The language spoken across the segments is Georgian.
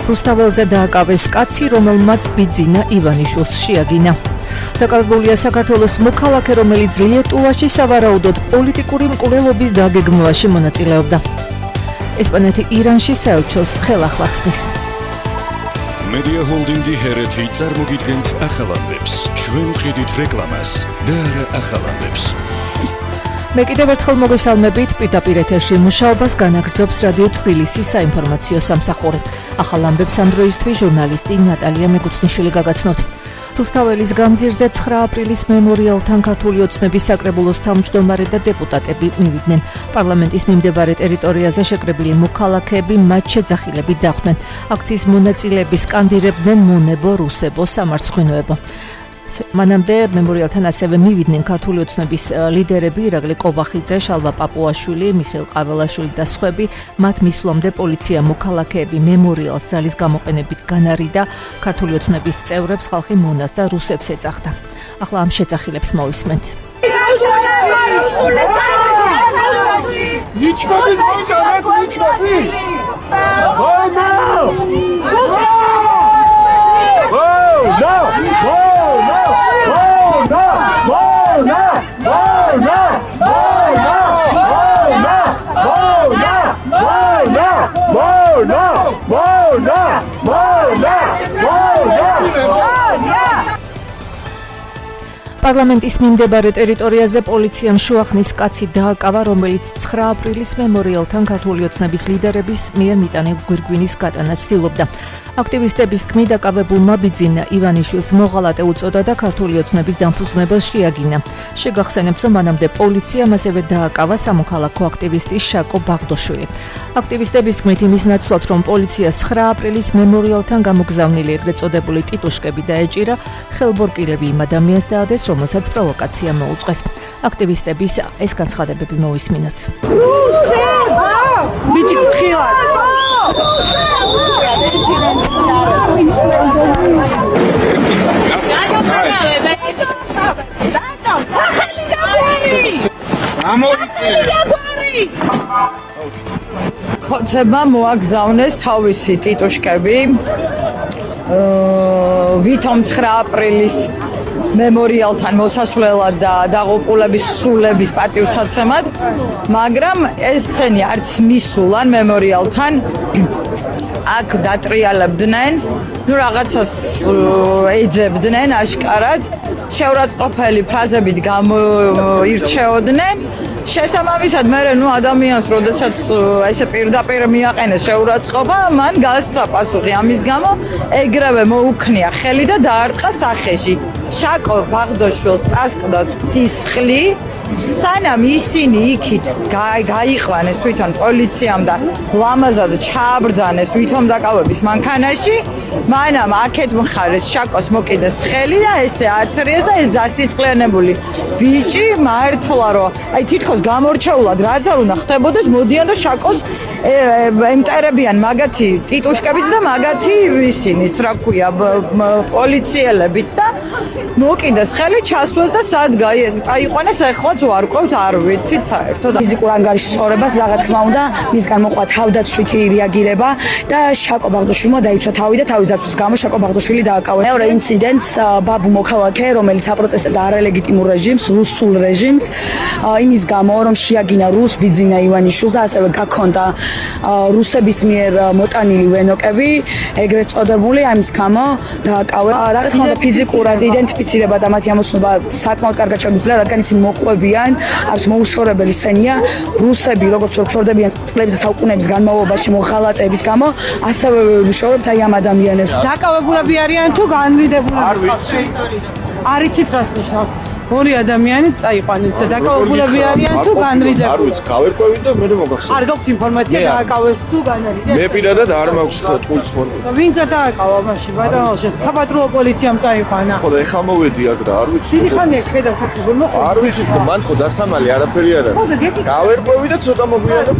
რუსთაველზე დააკავეს კაცი, რომელმაც ბიძინა ივანიშვილს შეაგინა. დაკავებულია საქართველოს მოქალაქე, რომელიც ლიეტუვაში სავარაუდოდ პოლიტიკური მკვლელობის დაგეგმვაში მონაწილეობდა. ესპანეთი ირანში საელჩოს ხელახლა ხსნის. Media Holding-ი ჰერეთი წარმოგიდგენთ ახალ ამბებს. ჩვენ ვყიდით რეკლამას და არა ახალ ამბებს. მე კიდევ ერთხელ მოგესალმებით, პირდაპირ ეთერში მუშაობას განაგრძობს რადიო თბილისის საინფორმაციო სამსახური. ახალ ამბებს ამ დროისთვის ჟურნალისტი ნატალია მეკუთვნიშვილი გაგაცნობთ. რუსთაველის გამზირზე 9 აპრილის მემორიალთან ქართული ოცნების საკრებულოს თავმჯდომარე და დეპუტატები მივიდნენ. პარლამენტის მიმდებარე ტერიტორიაზე შეკრებილი მოქალაქეები მათ შეძახილებით დახვდნენ. აქციის მონაწილეები სკანდირებდნენ მონებო, რუსებო, სამარცხვინოებო. მანამდე მემორიალთან ასევე მივიდნენ ქართული ოცნების ლიდერები ირაკლი კობახიძე, შალვა პაპუაშვილი, მიხეილ ყაველაშვილი და სხვები. მათ მისვლამდე პოლიცია მოქალაქეები მემორიალს ძალის გამოყენებით განარიდა. ქართული ოცნების წევრებს ხალხი მონას და რუსებს ეძახდა. ახლა ამ შეძახილებს მოვისმენთ. პარლამენტის მიმდებარე ტერიტორიაზე პოლიციამ შუახნის კაცი დააკავა, რომელიც 9 აპრილის მემორიალთან ქართული ოცნების ლიდერების მიერ მიტანილ გვირგვინის გატანას ცდილობდა. აქტივისტების თქმით, დაკავებულმა ბიძინა ივანიშვილს მოღალატე უწოდა და ქართული ოცნების დამფუძნებელს შეაგინა. შეგახსენებთ, რომ მანამდე პოლიციამ ასევე დააკავა სამოქალაქო აქტივისტი შაკო ბაღდოშვილი. აქტივისტების თქმით, იმის ნაცვლად, რომ პოლიციას 9 აპრილის მემორიალთან გამოგზავნილი ეგრეთ წოდებული ტიტუშკები დაეჭირა, ხელბორკილები იმ ადამიანს დაადეს, რომელსაც პროვოკაცია მოუწყეს. აქტივისტების ეს განცხადებები მოვისმინოთ. ხოცება მოაგზავნეს თავისი ტიტუშკები ვითომ 9 აპრილის მემორიალთან მოსასვლელად და დაღუპულების სულების პატივსაცემად, მაგრამ ესენი არც მისულან მემორიალთან აქ დატრიალებდნენ, რაღაცას ეძებდნენ აშკარად, შეურაცხყოფელი ფრაზებით გამოირჩეოდნენ. შესაბამისად, მე ადამიანს, როდესაც ესე პირდაპირ მიაყენეს შეურაცხყოფა, მან გასცა პასუხი ამის გამო, ეგრევე მოუქნია ხელი და დაარტყა სახეში. შაკო ბაღდოშვილს წასყდა სისხლი, სანამ ისინი იქით გაიყვანეს თვითონ პოლიციამ და ლამაზად ჩააბრძანეს ვითომ დაკავების მანქანაში, მანამ აქეთ მხარეს შაკოს მოკიდეს ხელი და ესე აცრიეს და ეს დასისხლიანებული ბიჭი მართლა რომ აი თითქოს გამორჩეულად რაც არ უნდა ხდებოდეს, მოდიან და შაკოს ემტერებიან მაგათი ტიტუშკებიც და მაგათი ისინიც, რა ქვია, პოლიციელებიც და მოკიდეს ხელი, ჩასვეს და სად წაიყვანეს, ეხლაც ვარკვევთ, არ ვიცით საერთოდ. ფიზიკურ ანგარიშის სწორებას, რა თქმა უნდა, მისგან მოყვა თავდაცვითი რეაგირება და შაკო ბაღდოშვილმა დაიცვა თავი და თავის დაცვის გამო შაკო ბაღდოშვილი დააკავა. მეორე ინციდენტს ბაბუ მოქალაქე, რომელიც აპროტესტებდა არალეგიტიმურ რეჟიმს, რუსულ რეჟიმს, იმის გამო, რომ შეაგინა რუს ბიძინა ივანიშვილს და ასევე გაქონდა რუსების მიერ მოტანილი ვენოკები, ეგრეთ წოდებული, ამის გამო დააკავა. რა თქმა უნდა, ფიზიკურად იდენტიფიცირება და მათი ამოსვლა საკმაოდ კარგად შეგვიძლია, რადგან ისინი მოყვებიან, არც მოუშორებელი სცენია, რუსები როგორც ჩორდებიან წლების და საუკუნეების განმავლობაში მოღალატეების გამო, ასევე ვიშორებთ აი ამ ადამიანებს. დაკავებულები არიან თუ განმდიდებლები? არ ვიცი. არ იცით რას ნიშნავს? ორი ადამიანი წაიყვანეთ და დაკავებულები არიან თუ განმდიდებლები? არ ვიცი, გავერკვევით და მე მოგახსენე. არ გაქვთ ინფორმაცია დააკავეს თუ განმდიდებლები? მე პირადად არ მაქვს თულს ხმები. ვინ გადააკავა მაშინ? ბატონო, საპატრულო პოლიციამ წაიყვანა. ხო და ეხლა მოვედი აქ და არ ვიცი. დიდი ხანია ხედავთ აქ მოხდა. არ ვიცი, მან ხო დასამალი არაფერი არ არის. გავერკვევი და ცოტა მოგვიანებ.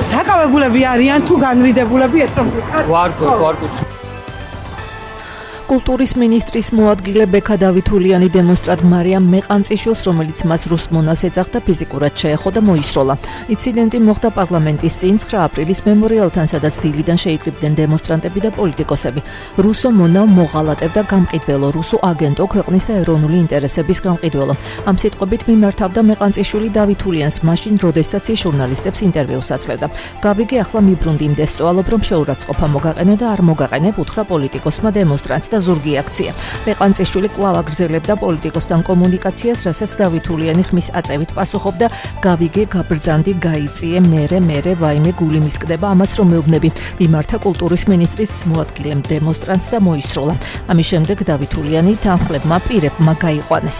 დაკავებულები არიან თუ განმდიდებლები, ეს რომ გითხარ? ვარკვევ. კულტურის მინისტრის მოადგილე ბექა დავითულიანი დემონსტრანტ მარიამ მეყანწიშვილს, რომელიც მას რუსმონას ეძახდა, ფიზიკურად შეეხო და მოისროლა. ინციდენტი მოხდა პარლამენტის წინ 9 აპრილის მემორიალთან, სადაც დილიდან შეიკრიბდნენ დემონსტრანტები და პოლიტიკოსები. რუსო მონა მოღალატებდა გამყიდველო, რუსო აგენტო, ქვეყნის და ეროვნული ინტერესების გამყიდველო. ამ სიტყვებით მიმართავდა მეყანწიშვილი დავითულიანს მაშინ, როდესაც ის ჟურნალისტებს ინტერვიუს აძლევდა. გავიგე ახლა მიბრუნდიმდეს, სწავლობ, რომ შეურაცხყოფა მოგაყენო და არ მოგაყენებ, უთხრა პოლიტიკოსმა დემონსტრანტს და ზურგი აქცია. მეყანწიშვილი კვლავ აგრძელებდა პოლიტიკოსთან კომუნიკაციას, რასაც დავითულიანი ხმის აწევით პასუხობდა: გავიგე, გაბრძანდი, გაიწიე, მერე, ვაიმე, გული მისკდება, ამას რომ მეუბნები. მიმართა კულტურის მინისტრის მოადგილემ დემონსტრანტს და მოისროლა. ამის შემდეგ დავითულიანი თანხლებმა პირებმა გაიყვანეს.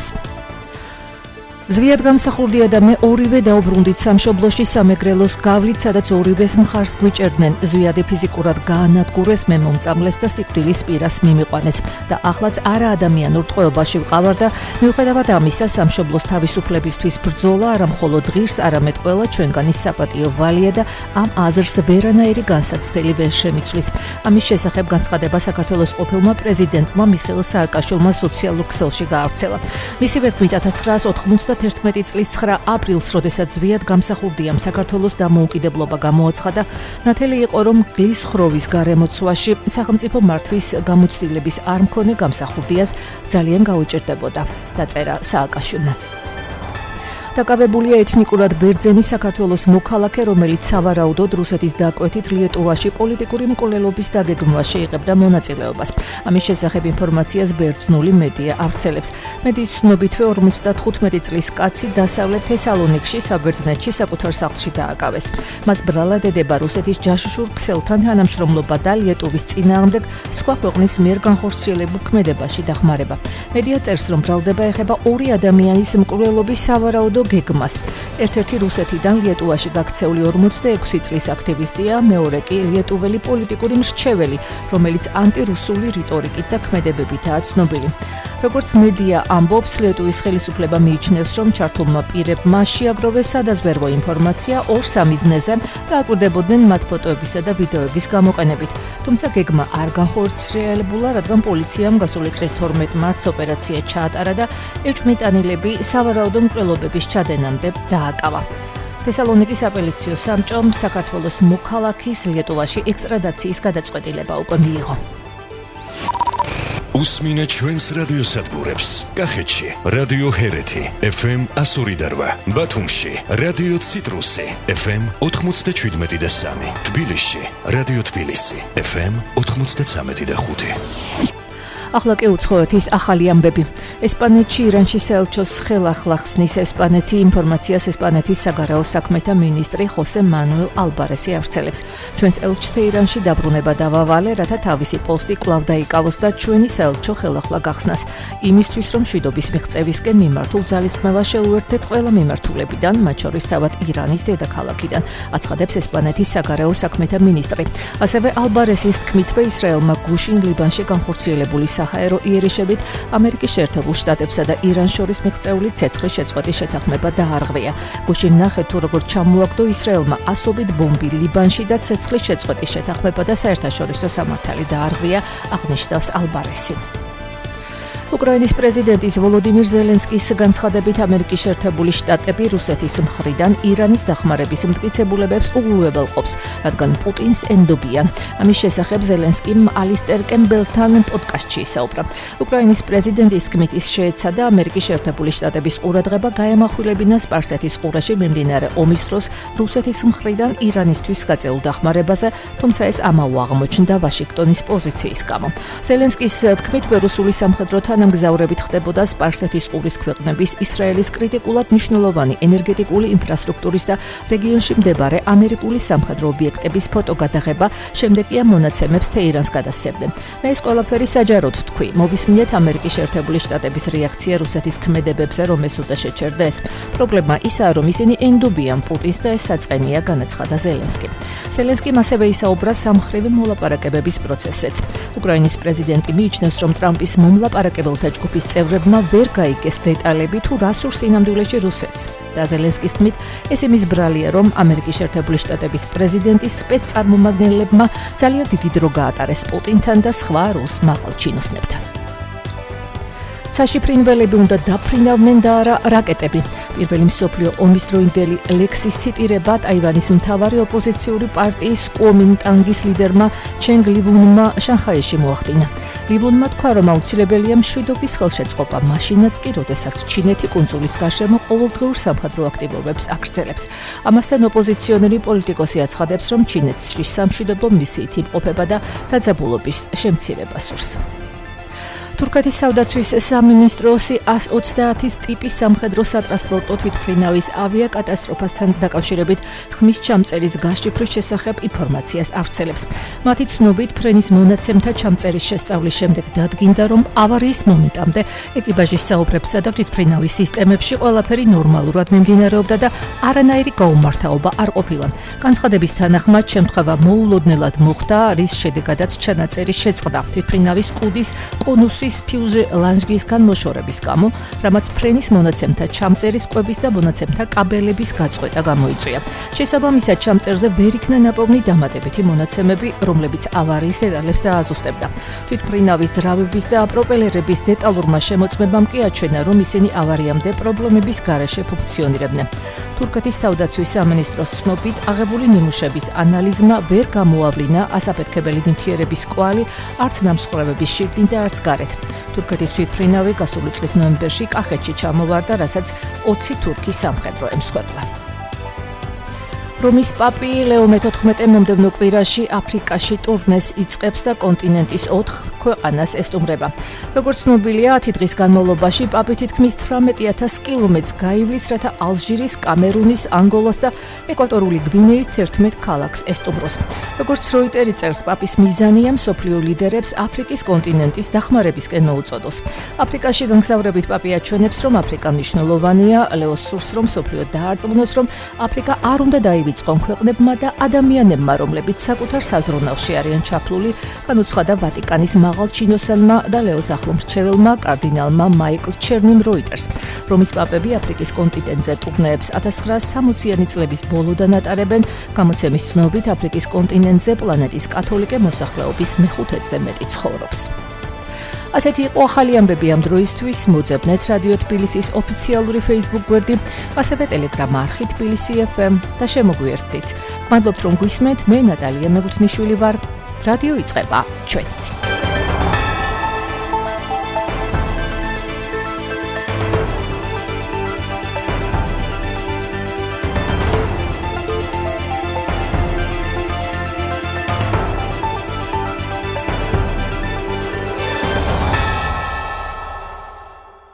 ზვიად გამსახურდია და მე ორივე დაუბრუნდით სამშობლოში სამეგრელოს გავლით, სადაც ორივეს მხარს გვიჭერდნენ. ზვიადი ფიზიკურად გაანადგურეს, მე მომწამლეს და სიკვდილის პირას მიმიყვანეს და ახლაც არა ადამიანურ ტყვეობაში ვყავარ და მიუხედავად ამისა სამშობლოს თავისუფლებისთვის ბრძოლა არა მხოლოდ ღირს, არამედ ყველა ჩვენგანის საპატიო ვალია და ამ აზრს ვერანაირი განსაცდელი ვერ შემიცვლის. ამის შესახებ განცხადება საქართველოს ყოფილმა პრეზიდენტმა მიხეილ სააკაშვილმა სოციალურ ქსელში გაავრცელა. მისივე თქმით 1991 წლის 9 აპრილს, როდესაც ზვიად გამსახურდიამ საქართველოს დამოუკიდებლობა გამოაცხადა, ნათელი იყო, რომ გლის ხროვის გარემოცვაში სახელმწიფო მართვის გამოცდილების არ მქონე გამსახურდიას ძალიან გაუჭირდებოდა. დაწერა სააკაშვილმა. დაკავებულია ეთნიკურად ბერძენი საქართველოს მოქალაქე, რომელიც სავარაუდოდ რუსეთის დაკვეთით ლიეტუვაში პოლიტიკური მკვლელობის დაგეგმვაში იღებდა მონაწილეობას. ამის შესახებ ინფორმაციას ბერძნული მედია ავრცელებს. მედიის ცნობითვე 55 წლის კაცი დასავლეთ თესალონიკში საბერძნეთში საკუთარ სახლში დააკავეს. მას ბრალად ედება რუსეთის ჯაშუშურ ქსელთან თანამშრომლობა და ლიეტუვის წინააღმდეგ სხვა ქვეყნის მიერ განხორციელებულ ქმედებაში დახმარება. მედია წერს, რომ ბრალდება ეხება ორი ადამიანის მკვლელობის სავარაუდო გეგმას. ერთ-ერთი რუსეთიდან ლიეტუვაში გაქცეული 46 წლის აქტივისტია, მეორე კი ლიეტუველი პოლიტიკური მრჩეველი, რომელიც ანტირუსული რიტორიკით და ქმედებებითაა ცნობილი. როგორც მედია ამბობს, ლიეტუვის ხელისუფლება მიიჩნევს, რომ ჩართულმა პირებმა შეაგროვეს სადაზვერვო ინფორმაცია 2-3 მიზნეზე და აკვირდებოდნენ მათ ფოტოებისა და ვიდეოების გამოყენებით. თუმცა გეგმა არ განხორციელებულა, რადგან პოლიციამ გასული წლის 12 მარტს ოპერაცია ჩაატარა და ეჭვმიტანილები სავარაუდო მკვლელობების ჩადენამდე დააკავა. თესალონიკის აპელიციო სამჭომ საქართველოს მოქალაქის ლიეტუვაში ექსტრადაციის გადაწყვეტილება უკვე მიიღო. უსმინეთ ჩვენს რადიოსადგურებს. კახეთში რადიო ჰერეთი FM 102.8, ბათუმში რადიო ციტრუსი FM 97.3, თბილისში რადიო თბილისი FM 93.5. ახლა კი უცხოეთის ახალი ამბები. ესპანეთში ირანში საელჩოს ხელახლა ხსნის ესპანეთი ინფორმაციას ესპანეთის საგარეო საქმეთა მინისტრი ხოსე მანუელ ალბარესი ავრცელებს. ჩვენს ელჩთა ირანში დაბრუნება დავავალე, რათა თავისი პოსტი კვლავ დაიკავოს და ჩვენი საელჩო ხელახლა გახსნას. იმისთვის, რომ მშვიდობის მიღწევისკენ მიმართულ ძალისხმევას შეუერთდეთ ყველა მიმართულებიდან, მათ შორის თავად ირანის დედაქალაქიდან, აცხადებს ესპანეთის საგარეო საქმეთა მინისტრი. ასევე ალბარესის თქმითვე ისრაელმა გუშინ ლიბანში განხორციელებული საჰაერო იერიშებით ამერიკის შეერთებულ შტატებსა და ირანს შორის მიღწეული ცეცხლის შეწყვეტის შეთანხმება დაარღვია. გუშინ ნახეთ თუ როგორ ჩამოაგდო ისრაელმა ასობით ბომბი ლიბანში და ცეცხლის შეწყვეტის შეთანხმება და საერთაშორისო სამართალი დაარღვია, აღნიშნავს ალბარესი. უკრაინის პრეზიდენტის ვოლოდიმირ ზელენსკის განცხადებით ამერიკის შეერთებული შტატები რუსეთის მხრიდან ირანის დახმარების მტკიცებულებებს უგულებელყოფს, რადგან პუტინს ენდობიან. ამის შესახებ ზელენსკიმ ალისტერ კემბელთან პოდკასტში ისაუბრა. უკრაინის პრეზიდენტის თქმით ის შეეცადა ამერიკის შეერთებული შტატების ყურადღება გაემახვილებინა სპარსეთის ყურეში მიმდინარე ომის დროს რუსეთის მხრიდან ირანისთვის გაწეულ დახმარებაზე, თუმცა ეს ამაო აღმოჩნდა ვაშინგტონის პოზიციის გამო. ზელენსკის თქმით რუსული სამხედრო მგზავრებით ხდებოდა სპარსეთის ყურის ქვეყნების ისრაელის კრიტიკულად მნიშვნელოვანი ენერგეტიკული ინფრასტრუქტურის და რეგიონში მდებარე ამერიკული სამხედრო ობიექტების ფოტოგადაღება, შემდეგ კი ამ მონაცემებს თეირანს გადასცემდნენ. მე ეს ყველაფერი საჯაროდ ვთქვი, მოვისმინეთ ამერიკის შეერთებული შტატების რეაქცია რუსეთის ქმედებებზე, რომ ეს უნდა შეჩერდეს. პრობლემა ისაა, რომ ისინი ენდობიან პუტინს და ეს საწყენია, განაცხადა ზელენსკი. ზელენსკიმ ასევე ისაუბრა სამხრივი მოლაპარაკებების პროცესზეც. უკრაინის პრეზიდენტი მიიჩნევს, რომ ტრამპის მომლაპარაკებელთა მკვლელთა ჯგუფის წევრებმა ვერ გაიგეს დეტალები თუ რა სურს სინამდვილეში რუსეთს. და ზელენსკის თქმით, ეს იმის ბრალია, რომ ამერიკის შეერთებული შტატების პრეზიდენტის სპეცწარმომადგენლებმა ძალიან დიდი დრო გაატარეს პუტინთან და სხვა რუს მაღალ ჩინოსნებთან. საშიფრინველები უნდა დაფრინავდნენ და არა რაკეტები. პირველი მსოფლიო ომის დროინდელი ლექსის ციტირება ტაივანის მთავარი ოპოზიციური პარტიის კუომინტანგის ლიდერმა ჩენგ ლივუნმა შანხაიში მოახდინა. ლივუნმა თქვა, რომ აუცილებელია მშვიდობის ხელშეწყობა, მაშინაც კი, როდესაც ჩინეთი კუნძულის გარშემო ყოველდღიურ სამხედრო აქტივობებს აგრძელებს. ამასთან ოპოზიციონერი პოლიტიკოსი აცხადებს, რომ ჩინეთში სამშვიდობო მისიით იმყოფება და დაძაბულობის შემცირება სურს. თურქეთის საუდაცვის სამინისტროსი 130 ტიპის სამხედრო სატრანსპორტო თვითმფრინავის ავიაკატასტროფასთან დაკავშირებით ხმის ჩამწერის გაშიფვრის შესახებ ინფორმაციას ავრცელებს. მათი ცნობით, ფრენის მონაცემთა ჩამწერის შესწავლის შემდეგ დადგინდა, რომ ავარიის მომენტამდე ეკიპაჟის საუბრებსა და თვითმფრინავის სისტემებში ყველაფერი ნორმალურად მიმდინარეობდა და არანაირი გაუმართავობა არ ყოფილა. განცხადების თანახმად, შემთხვევა მოულოდნელად მოხდა, რის შედეგადაც ჩანაწერი შეწყდა თვითმფრინავის კუდის კონუსის ფიუჟე ლანჟგისგან მოშორების გამო, რამაც ფრენის მონაცემთა ჩამწერის კვების და მონაცემთა კაბელების გაწყვეტა გამოიწვია. შესაბამისად, ჩამწერზე ვერ იქნა ნაპოვნი დამატებითი მონაცემები, რომლებიც ავარიის დეტალებს დააზუსტებდა. თვითმფრინავის ძრავების და პროპელერების დეტალურმა შემოწმებამ კი აჩვენა, რომ ისინი ავარიამდე პრობლემების გარეშე ფუნქციონირებდნენ. თურქეთის თავდაცვის სამინისტროს ცნობით, აღებული ნიმუშების ანალიზმა ვერ გამოავლინა ასაფეთქებელი ნივთიერების კვალი არც ნამსხვრევების შიგნით და არც გარეთ. თურქეთის თვითმფრინავი გასული წლის ნოემბერში კახეთში ჩამოვარდა, რასაც 20 თურქი სამხედრო ემსხვერპლა. რომის პაპი ლეო მე-14 მომდევნო კვირაში აფრიკაში ტურნეს იწყებს და კონტინენტის 4 ქვეყანას ესტუმრება. როგორც ცნობილია, 10 დღის განმავლობაში პაპი თითქმის 18,000 კილომეტრს გაივლის, რათა ალჟირის, კამერუნის, ანგოლას და ეკვატორული გვინეის 11 ქალაქს ესტუმროს. როგორც როიტერი წერს, პაპის მიზანია მსოფლიო ლიდერებს აფრიკის კონტინენტის დახმარებისკენ მოუწოდოს. აფრიკაში გამგზავრებით პაპი აჩვენებს, რომ აფრიკა მნიშვნელოვანია, ლეოს სურს, რომ მსოფლიო დაარწმუნოს, რომ აფრიკა არ უნდა დაივიწყონ ქვეყნებმა და ადამიანებმა, რომლებიც საკუთარ საზრუნავში არიან ჩაფლული, განუცხადა ვატიკანის მაღალ ჩინოსელმა და ლეოს ახლო მრჩეველმა კარდინალმა მაიკლ ჩერნიმ როიტერს. რომის პაპები აფრიკის კონტინენტზე ტურნეებს 1960-იანი წლების ბოლოდან ატარებენ. გამოცემის ცნობით, აფრიკის კონტინენტზე პლანეტის კათოლიკე მოსახლეობის მე-5-ზე მეტი ცხოვრობს. ასეთი იყო ახალი ამბები ამ დროისთვის. მოძებნეთ რადიო თბილისის ოფიციალური Facebook გვერდი, ასევე Telegram არხი თბილისი FM და შემოგვიერთდით. მადლობთ, რომ გვისმენთ. მე ნატალია მეგუთნიშვილი ვარ. რადიო იწყება ჩვენით.